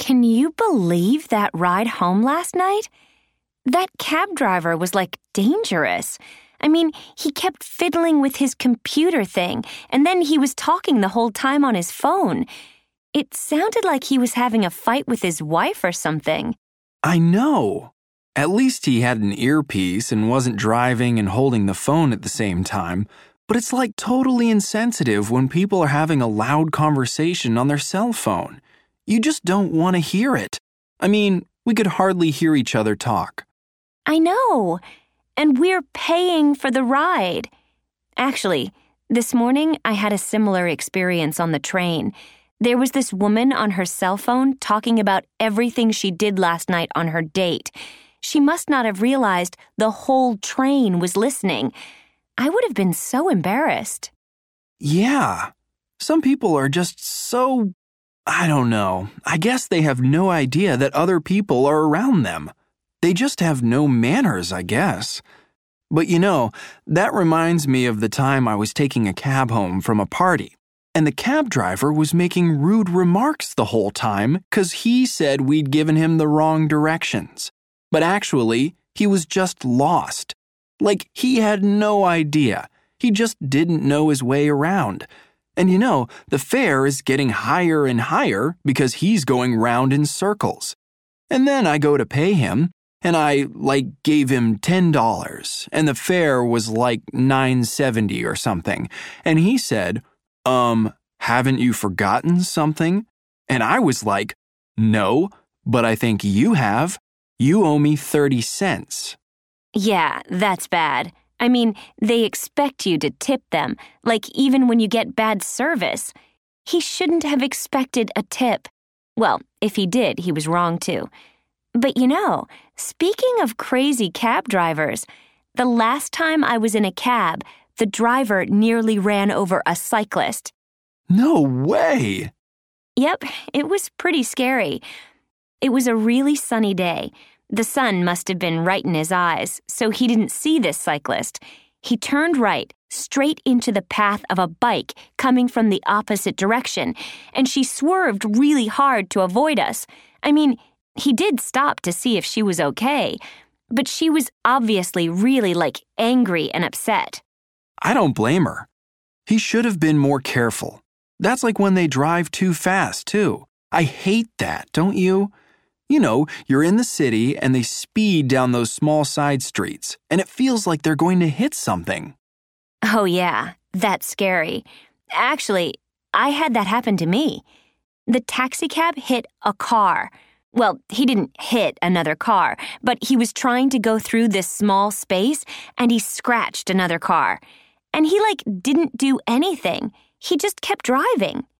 Can you believe that ride home last night? That cab driver was dangerous. I mean, he kept fiddling with his computer thing, and then he was talking the whole time on his phone. It sounded like he was having a fight with his wife or something. I know. At least he had an earpiece and wasn't driving and holding the phone at the same time. But it's totally insensitive when people are having a loud conversation on their cell phone. You just don't want to hear it. I mean, we could hardly hear each other talk. I know. And we're paying for the ride. Actually, this morning I had a similar experience on the train. There was this woman on her cell phone talking about everything she did last night on her date. She must not have realized the whole train was listening. I would have been so embarrassed. Yeah. Some people are just so, I don't know. I guess they have no idea that other people are around them. They just have no manners, I guess. But that reminds me of the time I was taking a cab home from a party, and the cab driver was making rude remarks the whole time because he said we'd given him the wrong directions. But actually, he was just lost. He had no idea. He just didn't know his way around. And the fare is getting higher and higher because he's going round in circles. And then I go to pay him, and I, gave him $10, and the fare was $9.70 or something. And he said, haven't you forgotten something? And I was like, no, but I think you have. You owe me 30 cents. Yeah, that's bad. I mean, they expect you to tip them, even when you get bad service. He shouldn't have expected a tip. Well, if he did, he was wrong too. But speaking of crazy cab drivers, the last time I was in a cab, the driver nearly ran over a cyclist. No way! Yep, it was pretty scary. It was a really sunny day. The sun must have been right in his eyes, so he didn't see this cyclist. He turned right, straight into the path of a bike coming from the opposite direction, and she swerved really hard to avoid us. I mean, he did stop to see if she was okay, but she was obviously really, angry and upset. I don't blame her. He should have been more careful. That's when they drive too fast, too. I hate that, don't you? You're in the city and they speed down those small side streets, and it feels like they're going to hit something. Oh, yeah, that's scary. Actually, I had that happen to me. The taxicab hit a car. Well, he didn't hit another car, but he was trying to go through this small space, and he scratched another car. And he, didn't do anything. He just kept driving.